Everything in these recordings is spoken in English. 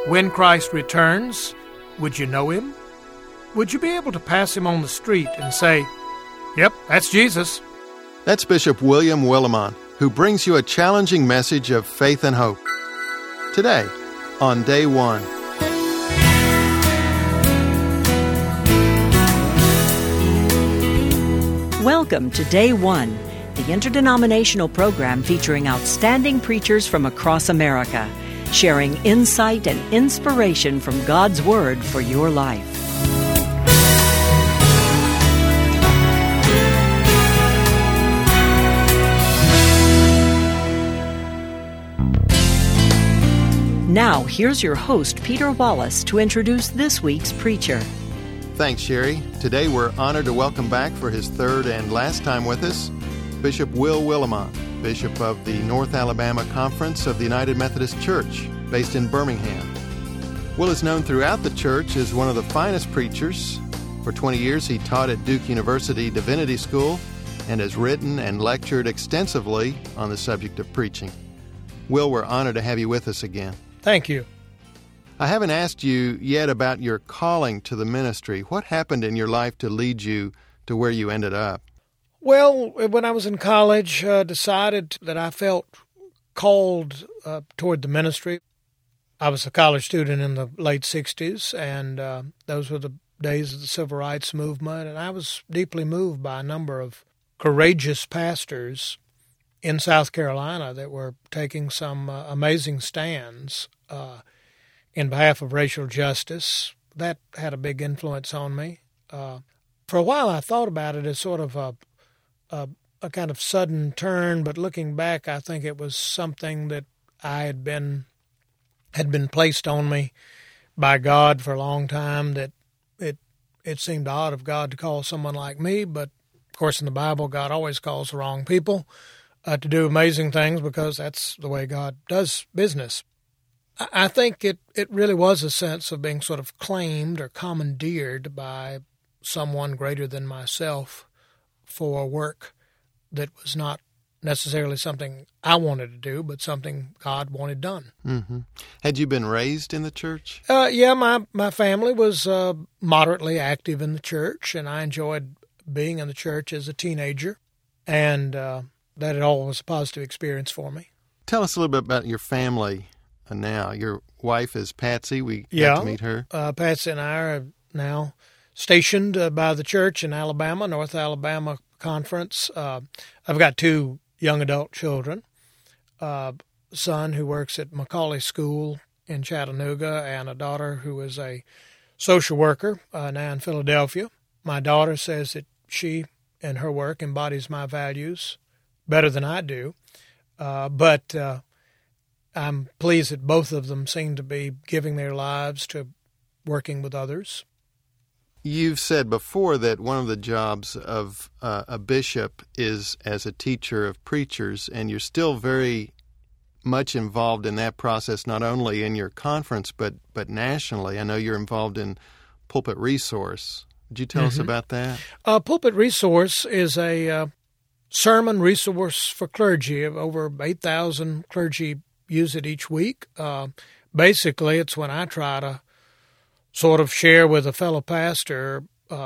When Christ returns, would you know him? Would you be able to pass him on the street and say, "Yep, that's Jesus"? That's Bishop William Willimon, who brings you a challenging message of faith and hope. Today, on Day 1. Welcome to Day 1, the interdenominational program featuring outstanding preachers from across America, sharing insight and inspiration from God's Word for your life. Now, here's your host, Peter Wallace, to introduce this week's preacher. Thanks, Sherry. Today we're honored to welcome back for his third and last time with us, Bishop Will Willimon, Bishop of the North Alabama Conference of the United Methodist Church, based in Birmingham. Will is known throughout the church as one of the finest preachers. For 20 years he taught at Duke University Divinity School and has written and lectured extensively on the subject of preaching. Will, we're honored to have you with us again. Thank you. I haven't asked you yet about your calling to the ministry. What happened in your life to lead you to where you ended up? Well, when I was in college, decided that I felt called toward the ministry. I was a college student in the late 60s, and those were the days of the Civil Rights Movement, and I was deeply moved by a number of courageous pastors in South Carolina that were taking some amazing stands in behalf of racial justice. That had a big influence on me. For a while I thought about it as sort of a kind of sudden turn, but looking back, I think it was something that I had been placed on me by God for a long time, that it seemed odd of God to call someone like me, but of course in the Bible God always calls the wrong people to do amazing things because that's the way God does business. I think it really was a sense of being sort of claimed or commandeered by someone greater than myself for work that was not necessarily something I wanted to do, but something God wanted done. Mm-hmm. Had you been raised in the church? Yeah, my family was moderately active in the church, and I enjoyed being in the church as a teenager, and that it all was a positive experience for me. Tell us a little bit about your family now. Your wife is Patsy. We got to meet her. Patsy and I are now stationed by the church in Alabama, North Alabama Conference. I've got two young adult children, a son who works at Macaulay School in Chattanooga, and a daughter who is a social worker now in Philadelphia. My daughter says that she and her work embodies my values better than I do, but I'm pleased that both of them seem to be giving their lives to working with others. You've said before that one of the jobs of a bishop is as a teacher of preachers, and you're still very much involved in that process, not only in your conference, but nationally. I know you're involved in Pulpit Resource. Would you tell us about that? Pulpit Resource is a sermon resource for clergy. Over 8,000 clergy use it each week. Basically, it's when I try to sort of share with a fellow pastor,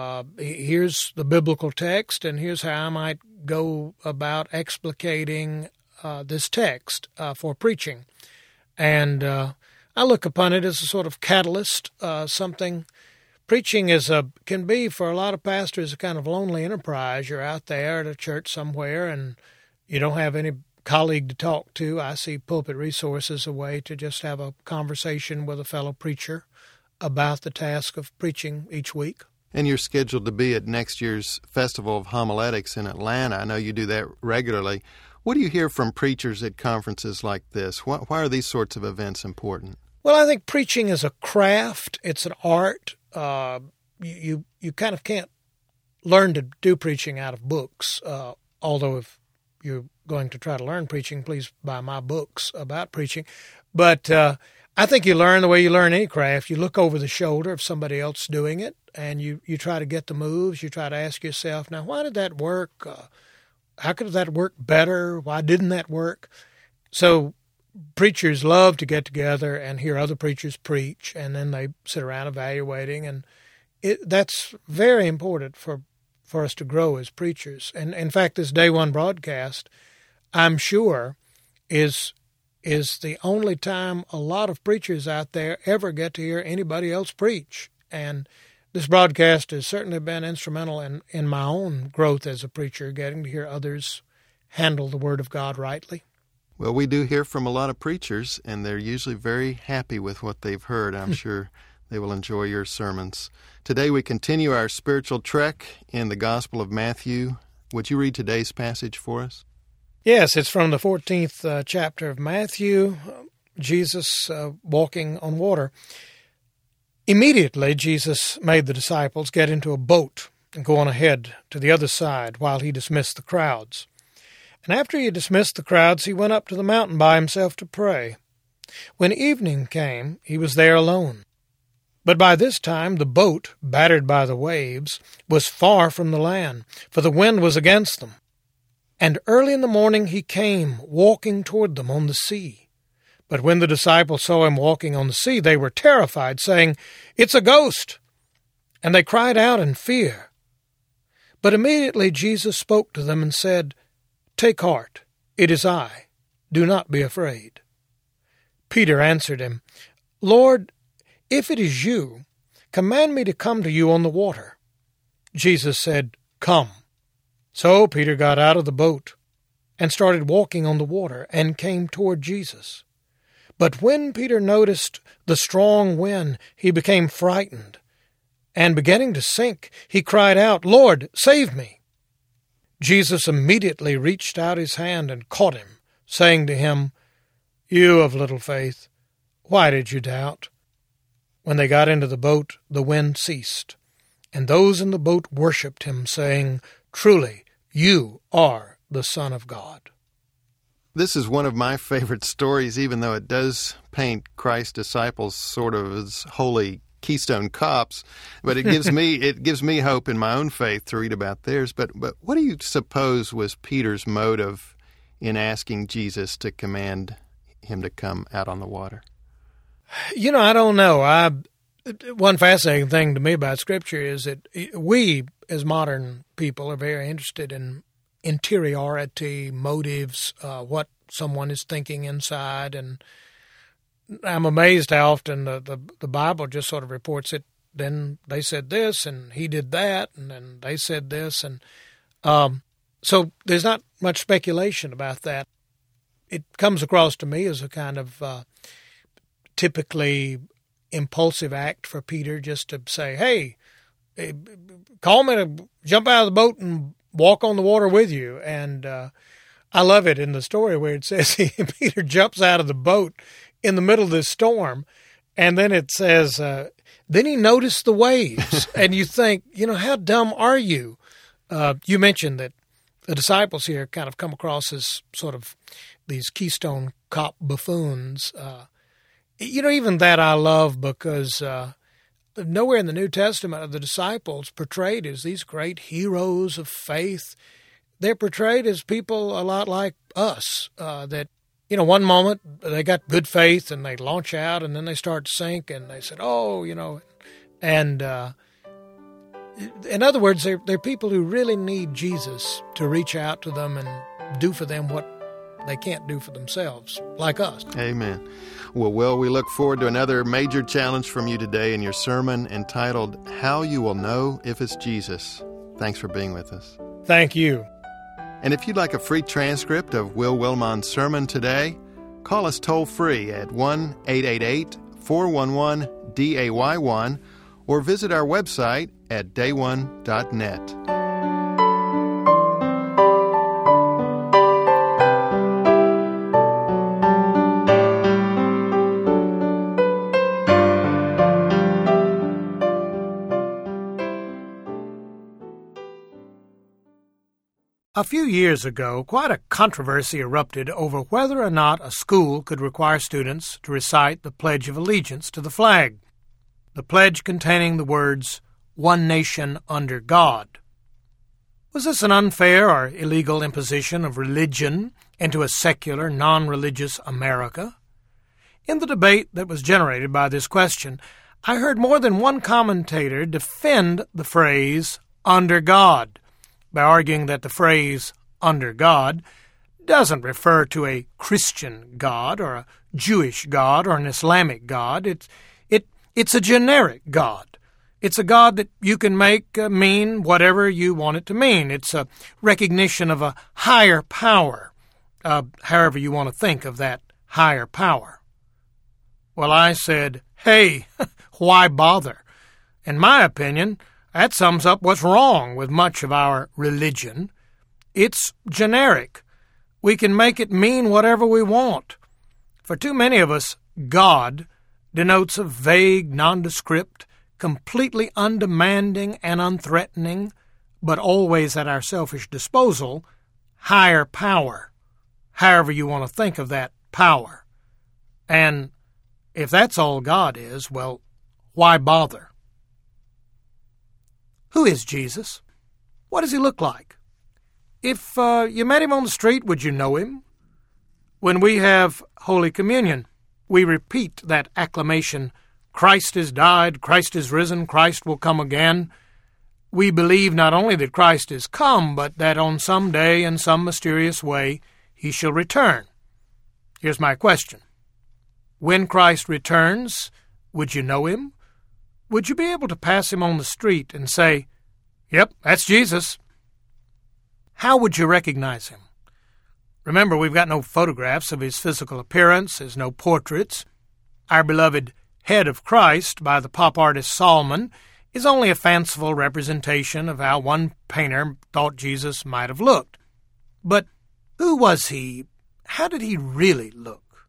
here's the biblical text, and here's how I might go about explicating this text for preaching. And I look upon it as a sort of catalyst, something. Preaching can be, for a lot of pastors, a kind of lonely enterprise. You're out there at a church somewhere, and you don't have any colleague to talk to. I see Pulpit Resource as a way to just have a conversation with a fellow preacher about the task of preaching each week. And you're scheduled to be at next year's Festival of Homiletics in Atlanta. I know you do that regularly. What do you hear from preachers at conferences like this? Why are these sorts of events important? Well, I think preaching is a craft. It's an art. You kind of can't learn to do preaching out of books, although if you're going to try to learn preaching, please buy my books about preaching. But I think you learn the way you learn any craft. You look over the shoulder of somebody else doing it, and you try to get the moves. You try to ask yourself, now, why did that work? How could that work better? Why didn't that work? So preachers love to get together and hear other preachers preach, and then they sit around evaluating, and that's very important for us to grow as preachers. And in fact, this Day One broadcast, I'm sure, is the only time a lot of preachers out there ever get to hear anybody else preach. And this broadcast has certainly been instrumental in my own growth as a preacher, getting to hear others handle the Word of God rightly. Well, we do hear from a lot of preachers, and they're usually very happy with what they've heard. I'm sure they will enjoy your sermons. Today we continue our spiritual trek in the Gospel of Matthew. Would you read today's passage for us? Yes, it's from the 14th chapter of Matthew, Jesus walking on water. Immediately, Jesus made the disciples get into a boat and go on ahead to the other side while he dismissed the crowds. And after he had dismissed the crowds, he went up to the mountain by himself to pray. When evening came, he was there alone. But by this time the boat, battered by the waves, was far from the land, for the wind was against them. And early in the morning he came, walking toward them on the sea. But when the disciples saw him walking on the sea, they were terrified, saying, "It's a ghost!" And they cried out in fear. But immediately Jesus spoke to them and said, "Take heart, it is I. Do not be afraid." Peter answered him, "Lord, if it is you, command me to come to you on the water." Jesus said, "Come." So Peter got out of the boat and started walking on the water and came toward Jesus. But when Peter noticed the strong wind, he became frightened, and beginning to sink, he cried out, "Lord, save me!" Jesus immediately reached out his hand and caught him, saying to him, "You of little faith, why did you doubt?" When they got into the boat, the wind ceased, and those in the boat worshipped him, saying, "Truly, you are the Son of God." This is one of my favorite stories, even though it does paint Christ's disciples sort of as holy Keystone Cops, but it gives me hope in my own faith to read about theirs. But what do you suppose was Peter's motive in asking Jesus to command him to come out on the water? I don't know. One fascinating thing to me about Scripture is that we, as modern people, are very interested in interiority, motives, what someone is thinking inside, and I'm amazed how often the Bible just sort of reports it. Then they said this, and he did that, and then they said this, and so there's not much speculation about that. It comes across to me as a kind of typically impulsive act for Peter just to say, hey, call me to jump out of the boat and walk on the water with you. And I love it in the story where it says Peter jumps out of the boat in the middle of this storm, and then it says, then he noticed the waves. And you think, how dumb are you? You mentioned that the disciples here kind of come across as sort of these Keystone Cop buffoons. Even that I love, because nowhere in the New Testament are the disciples portrayed as these great heroes of faith. They're portrayed as people a lot like us, that, one moment they got good faith and they launch out and then they start to sink and they said, and in other words, they're people who really need Jesus to reach out to them and do for them what they can't do for themselves, like us. Amen. Well, Will, we look forward to another major challenge from you today in your sermon entitled, How You Will Know If It's Jesus. Thanks for being with us. Thank you. And if you'd like a free transcript of Will Willimon's sermon today, call us toll-free at 1-888-411-DAY1 or visit our website at day1.net. A few years ago, quite a controversy erupted over whether or not a school could require students to recite the Pledge of Allegiance to the flag, the pledge containing the words, "One nation under God." Was this an unfair or illegal imposition of religion into a secular, non-religious America? In the debate that was generated by this question, I heard more than one commentator defend the phrase under God by arguing that the phrase under God doesn't refer to a Christian God or a Jewish God or an Islamic God. It's a generic God. It's a God that you can make mean whatever you want it to mean. It's a recognition of a higher power, however you want to think of that higher power. Well, I said, hey, why bother? In my opinion, that sums up what's wrong with much of our religion. It's generic. We can make it mean whatever we want. For too many of us, God denotes a vague, nondescript, completely undemanding and unthreatening, but always at our selfish disposal, higher power, however you want to think of that power. And if that's all God is, well, why bother? Who is Jesus? What does he look like? If you met him on the street, would you know him? When we have Holy Communion, we repeat that acclamation, Christ has died, Christ is risen, Christ will come again. We believe not only that Christ is come, but that on some day, in some mysterious way, he shall return. Here's my question. When Christ returns, would you know him? Would you be able to pass him on the street and say, yep, that's Jesus? How would you recognize him? Remember, we've got no photographs of his physical appearance. There's no portraits. Our beloved Head of Christ by the pop artist Salmon is only a fanciful representation of how one painter thought Jesus might have looked. But who was he? How did he really look?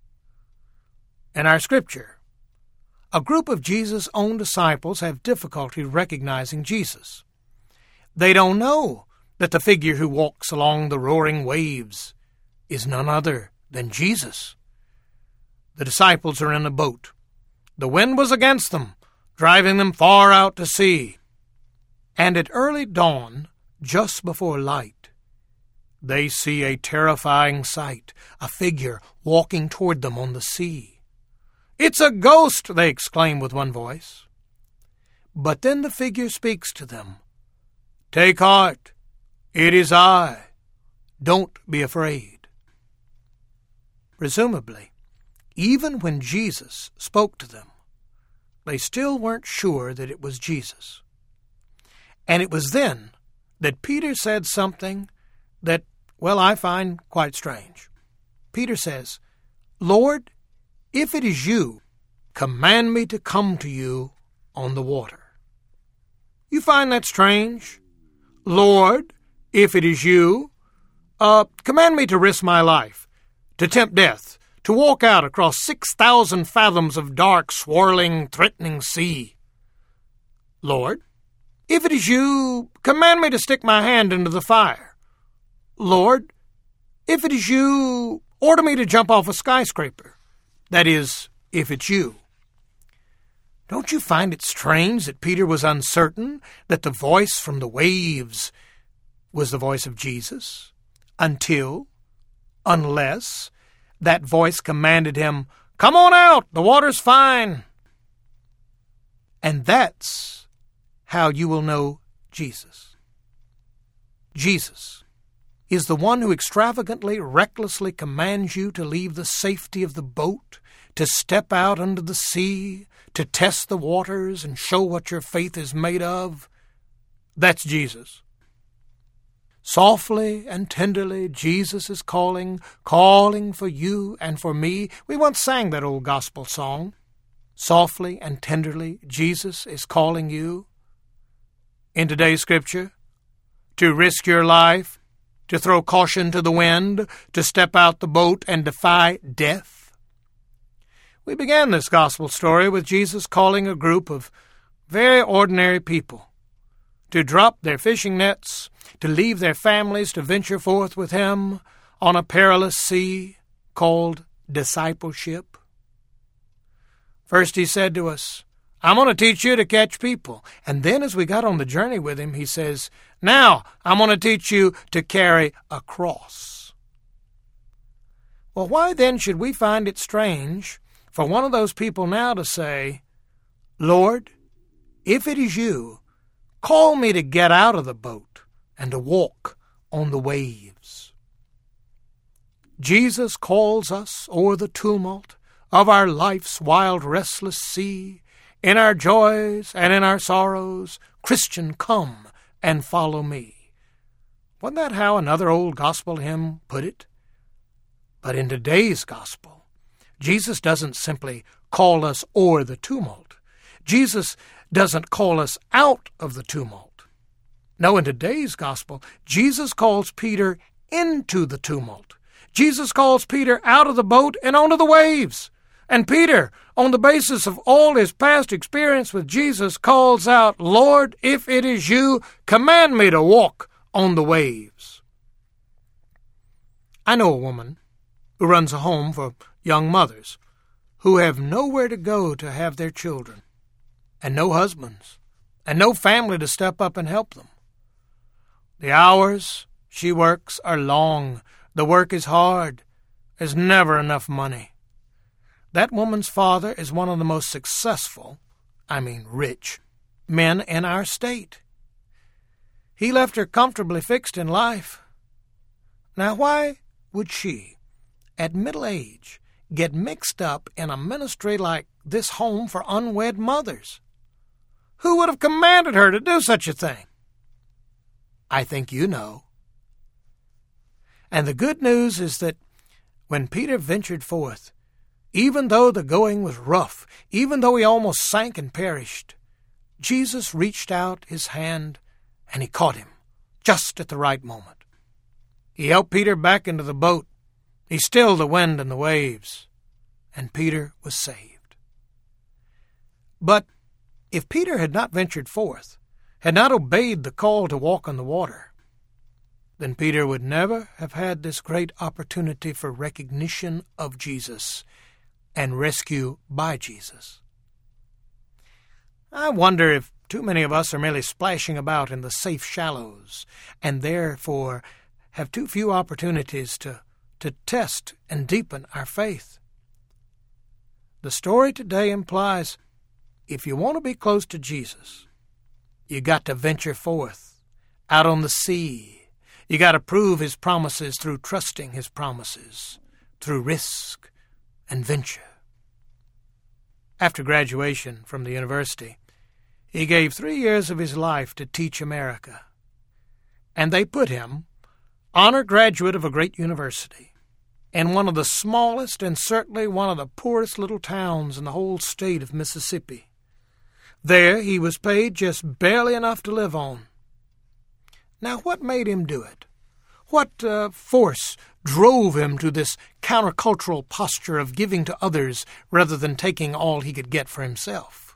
In our scripture, a group of Jesus' own disciples have difficulty recognizing Jesus. They don't know that the figure who walks along the roaring waves is none other than Jesus. The disciples are in a boat. The wind was against them, driving them far out to sea. And at early dawn, just before light, they see a terrifying sight, a figure walking toward them on the sea. It's a ghost, they exclaim with one voice. But then the figure speaks to them. Take heart, it is I. Don't be afraid. Presumably, even when Jesus spoke to them, they still weren't sure that it was Jesus. And it was then that Peter said something that, well, I find quite strange. Peter says, Lord, if it is you, command me to come to you on the water. You find that strange? Lord, if it is you, command me to risk my life, to tempt death, to walk out across 6,000 fathoms of dark, swirling, threatening sea. Lord, if it is you, command me to stick my hand into the fire. Lord, if it is you, order me to jump off a skyscraper. That is, if it's you. Don't you find it strange that Peter was uncertain that the voice from the waves was the voice of Jesus? Unless that voice commanded him, come on out, the water's fine. And that's how you will know Jesus. Jesus is the one who extravagantly, recklessly commands you to leave the safety of the boat, to step out into the sea, to test the waters and show what your faith is made of. That's Jesus. Softly and tenderly, Jesus is calling for you and for me. We once sang that old gospel song. Softly and tenderly, Jesus is calling you. In today's scripture, to risk your life, to throw caution to the wind, to step out the boat and defy death. We began this gospel story with Jesus calling a group of very ordinary people to drop their fishing nets, to leave their families to venture forth with him on a perilous sea called discipleship. First he said to us, I'm going to teach you to catch people. And then as we got on the journey with him, he says, now I'm going to teach you to carry a cross. Well, why then should we find it strange for one of those people now to say, Lord, if it is you, call me to get out of the boat and to walk on the waves? Jesus calls us o'er the tumult of our life's wild, restless sea. In our joys and in our sorrows, Christian, come and follow me. Wasn't that how another old gospel hymn put it? But in today's gospel, Jesus doesn't simply call us o'er the tumult. Jesus doesn't call us out of the tumult. No, in today's gospel, Jesus calls Peter into the tumult. Jesus calls Peter out of the boat and onto the waves. And Peter, on the basis of all his past experience with Jesus, calls out, Lord, if it is you, command me to walk on the waves. I know a woman who runs a home for young mothers who have nowhere to go to have their children, and no husbands, and no family to step up and help them. The hours she works are long. The work is hard. There's never enough money. That woman's father is one of the most successful, rich, men in our state. He left her comfortably fixed in life. Now why would she, at middle age, get mixed up in a ministry like this home for unwed mothers? Who would have commanded her to do such a thing? I think you know. And the good news is that when Peter ventured forth, even though the going was rough, even though he almost sank and perished, Jesus reached out his hand and he caught him just at the right moment. He helped Peter back into the boat. He stilled the wind and the waves, and Peter was saved. But if Peter had not ventured forth, had not obeyed the call to walk on the water, then Peter would never have had this great opportunity for recognition of Jesus and rescue by Jesus. I wonder if too many of us are merely splashing about in the safe shallows and therefore have too few opportunities to test and deepen our faith. The story today implies if you want to be close to Jesus, you got to venture forth out on the sea. You got to prove his promises through trusting his promises, through risk and venture. After graduation from the university, he gave 3 years of his life to teach America, and they put him, honor graduate of a great university, in one of the smallest and certainly one of the poorest little towns in the whole state of Mississippi. There he was paid just barely enough to live on. Now, what made him do it? What force drove him to this countercultural posture of giving to others rather than taking all he could get for himself?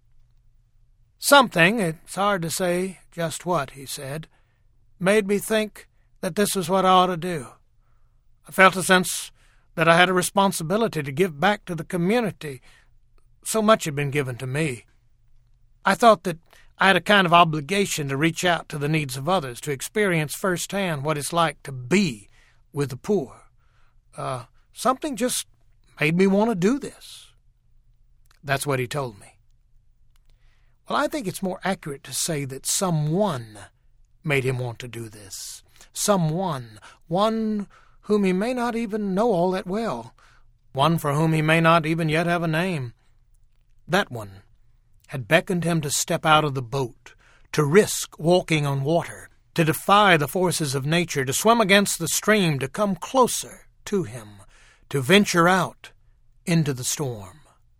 Something, it's hard to say just what, he said, made me think that this was what I ought to do. I felt a sense that I had a responsibility to give back to the community. So much had been given to me. I thought that I had a kind of obligation to reach out to the needs of others, to experience firsthand what it's like to be with the poor. Something just made me want to do this. That's what he told me. Well, I think it's more accurate to say that someone made him want to do this. Someone, one whom he may not even know all that well, one for whom he may not even yet have a name. That one had beckoned him to step out of the boat, to risk walking on water, to defy the forces of nature, to swim against the stream, to come closer to him, to venture out into the storm.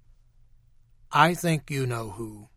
I think you know who.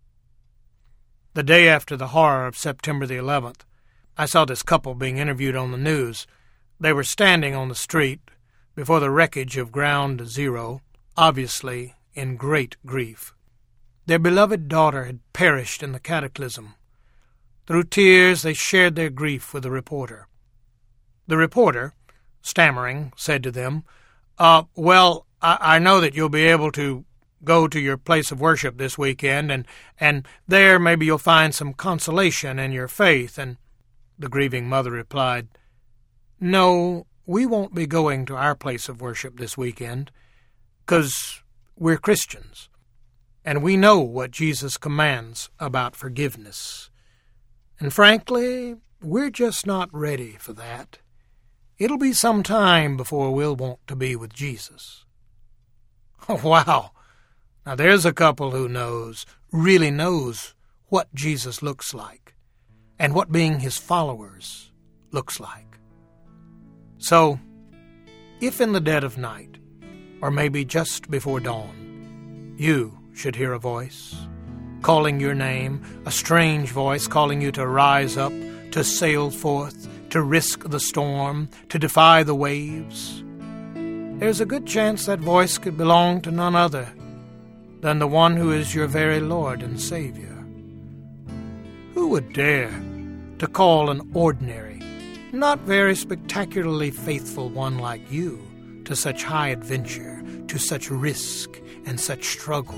The day after the horror of September the 11th, I saw this couple being interviewed on the news. They were standing on the street before the wreckage of Ground Zero, obviously in great grief. Their beloved daughter had perished in the cataclysm. Through tears, they shared their grief with the reporter. The reporter, stammering, said to them, Well, I know that you'll be able to go to your place of worship this weekend, and there maybe you'll find some consolation in your faith. And the grieving mother replied, No, we won't be going to our place of worship this weekend because we're Christians, and we know what Jesus commands about forgiveness. And frankly, we're just not ready for that. It'll be some time before we'll want to be with Jesus. Oh, wow. Now there's a couple who really knows what Jesus looks like and what being his followers looks like. So, if in the dead of night, or maybe just before dawn, you should hear a voice calling your name, a strange voice calling you to rise up, to sail forth, to risk the storm, to defy the waves, there's a good chance that voice could belong to none other than the one who is your very Lord and Savior. Who would dare to call an ordinary, not very spectacularly faithful one like you to such high adventure, to such risk and such struggle?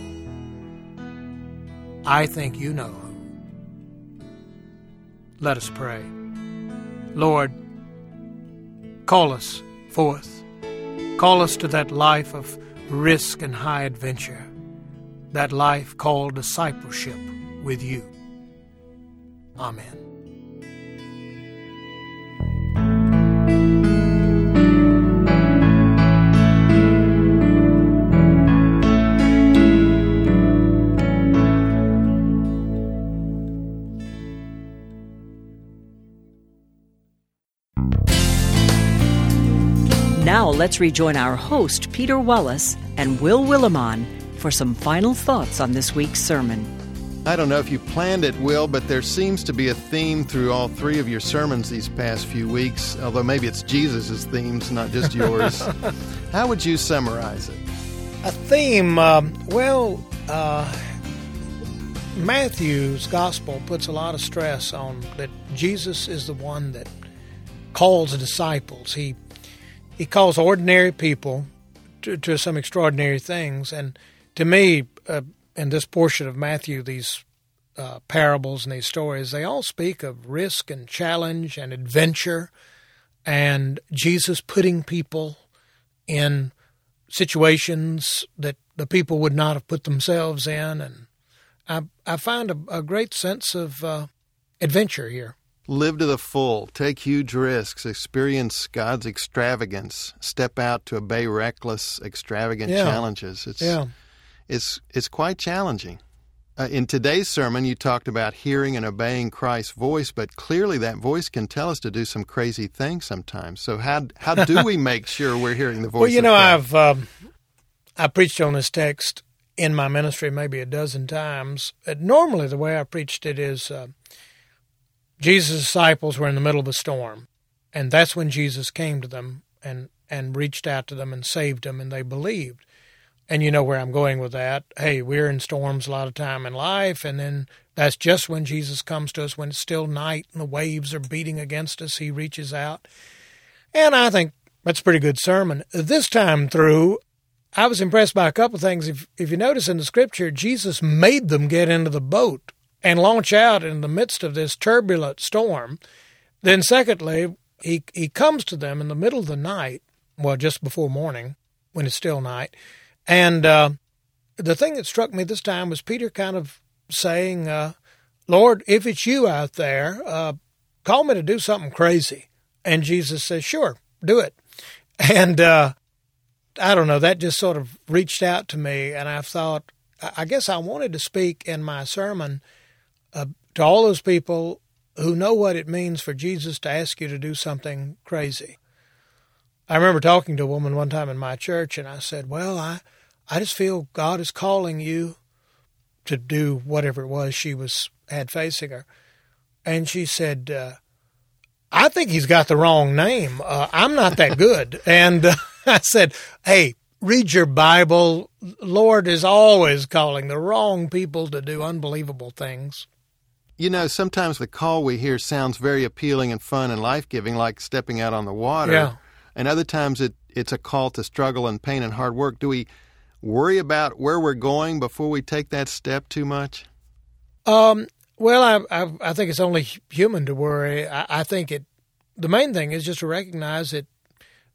I think you know who. Let us pray. Lord, call us forth. Call us to that life of risk and high adventure, that life called discipleship with you. Amen. Now let's rejoin our host, Peter Wallace, and Will Willimon for some final thoughts on this week's sermon. I don't know if you planned it, Will, but there seems to be a theme through all three of your sermons these past few weeks, although maybe it's Jesus' themes, not just yours. How would you summarize it? A theme, Matthew's gospel puts a lot of stress on that Jesus is the one that calls disciples. He calls ordinary people to some extraordinary things. And to me, in this portion of Matthew, these parables and these stories, they all speak of risk and challenge and adventure and Jesus putting people in situations that the people would not have put themselves in. And I find a great sense of adventure here. Live to the full, take huge risks, experience God's extravagance, step out to obey reckless, extravagant challenges. It's quite challenging. In today's sermon, you talked about hearing and obeying Christ's voice, but clearly that voice can tell us to do some crazy things sometimes. So how do we make sure we're hearing the voice of Christ? I've preached on this text in my ministry maybe a dozen times. Normally the way I preached it is Jesus' disciples were in the middle of a storm, and that's when Jesus came to them and reached out to them and saved them, and they believed. And you know where I'm going with that. Hey, we're in storms a lot of time in life, and then that's just when Jesus comes to us, when it's still night and the waves are beating against us, he reaches out. And I think that's a pretty good sermon. This time through, I was impressed by a couple of things. If you notice in the Scripture, Jesus made them get into the boat and launch out in the midst of this turbulent storm. Then secondly, he comes to them in the middle of the night, well, just before morning, when it's still night. And the thing that struck me this time was Peter kind of saying, Lord, if it's you out there, call me to do something crazy. And Jesus says, sure, do it. And I don't know, that just sort of reached out to me, and I thought, I guess I wanted to speak in my sermon to all those people who know what it means for Jesus to ask you to do something crazy. I remember talking to a woman one time in my church, and I said, well, I just feel God is calling you to do whatever it was she had facing her. And she said, I think he's got the wrong name. I'm not that good. And I said, hey, read your Bible. Lord is always calling the wrong people to do unbelievable things. You know, sometimes the call we hear sounds very appealing and fun and life-giving, like stepping out on the water. Yeah. And other times it's a call to struggle and pain and hard work. Do we worry about where we're going before we take that step too much? Well, I think it's only human to worry. I think the main thing is just to recognize that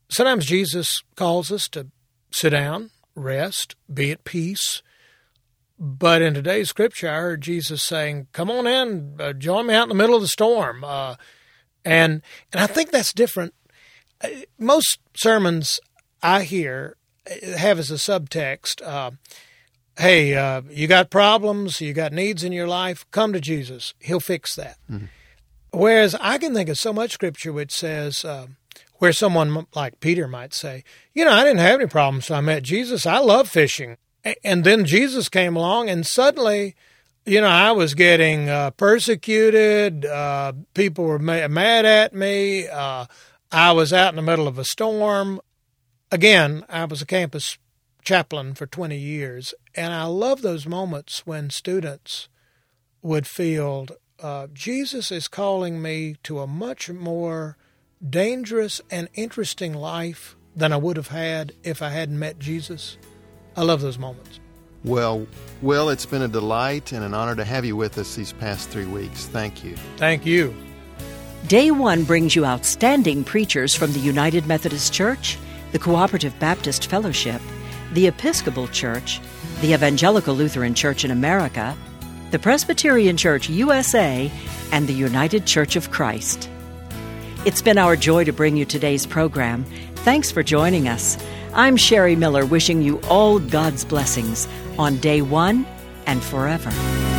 Sometimes Jesus calls us to sit down, rest, be at peace. But in today's scripture, I heard Jesus saying, come on in, join me out in the middle of the storm. And I think that's different. Most sermons I hear have as a subtext, hey, you got problems, you got needs in your life, come to Jesus. He'll fix that. Mm-hmm. Whereas I can think of so much scripture which says, where someone like Peter might say, I didn't have any problems, so I met Jesus. I love fishing. And then Jesus came along, and suddenly, I was getting persecuted. People were mad at me. I was out in the middle of a storm. Again, I was a campus chaplain for 20 years, and I love those moments when students would feel, Jesus is calling me to a much more dangerous and interesting life than I would have had if I hadn't met Jesus. I love those moments. Well, Will, it's been a delight and an honor to have you with us these past 3 weeks. Thank you. Thank you. Day One brings you outstanding preachers from the United Methodist Church, the Cooperative Baptist Fellowship, the Episcopal Church, the Evangelical Lutheran Church in America, the Presbyterian Church USA, and the United Church of Christ. It's been our joy to bring you today's program. Thanks for joining us. I'm Sherry Miller, wishing you all God's blessings on Day One and forever.